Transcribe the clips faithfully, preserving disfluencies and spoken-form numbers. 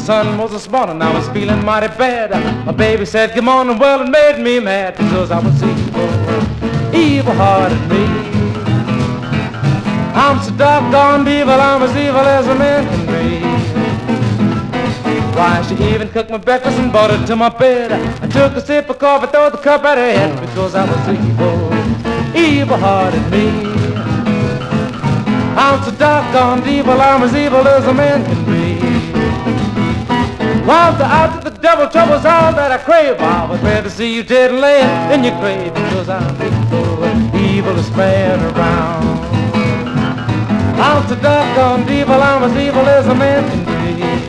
sun was this morning, I was feeling mighty bad. My baby said, "Good morning," well, it made me mad because I was evil, evil-hearted me. I'm so doggone evil, I'm as evil as a man can be. Why, she even cooked my breakfast and brought it to my bed. I took a sip of coffee, threw the cup at her head because I was evil, evil-hearted me. I'm so doggone evil, I'm as evil as a man can be. While the out of the devil trouble's all that I crave, I was glad to see you dead and laying in your grave because I'm evil, evilest man around. I'm so doggone evil, I'm as evil as a man can be.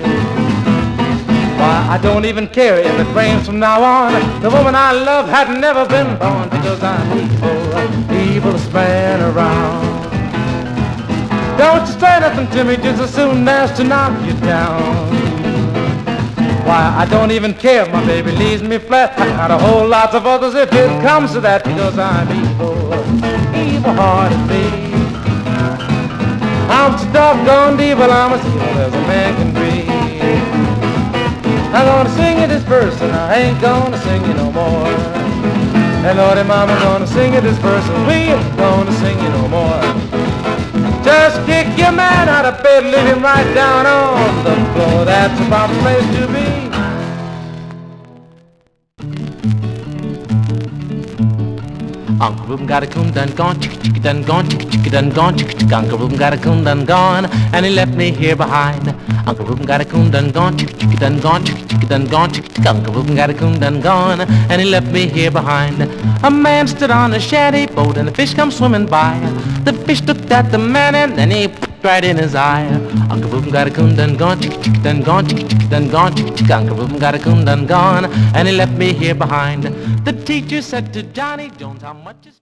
Why, I don't even care if it rains from now on. The woman I love had never been born because I'm evil, evilest man around. Don't you say nothing to me just as soon as to knock you down. Why, I don't even care if my baby leaves me flat. I got a whole lot of others if it comes to that because I'm evil, evil-hearted me. I'm so doggone evil, I'm as evil as a man can be. I'm gonna sing you this verse and I ain't gonna sing you no more. And Lordy Mama, gonna sing you this verse and we ain't gonna sing you no more. Just kick your man out of bed, leave him right down on the floor. That's a proper place to be. Uncle Reuben got a coon done gone, chicky chicky done gone, chicky chicky done gone, chicky chicky. Uncle Reuben got a coon done gone, and he left me here behind. Uncle Reuben got a coon done gone, chicky chicky done gone, chicky chicky done gone, chicky chicky. Uncle Reuben got a coon done gone, and he left me here behind. A man stood on a shanty boat, and a fish come swimming by. The fish looked at the man, and then he pooped right in his eye. Uncle Reuben got a coon done gone, chicky chicky done gone, chicky chicky done gone, chicky chicky. Uncle Reuben got a coon done gone, and he left me here behind. The teacher said to Johnny Jones, "How much is..."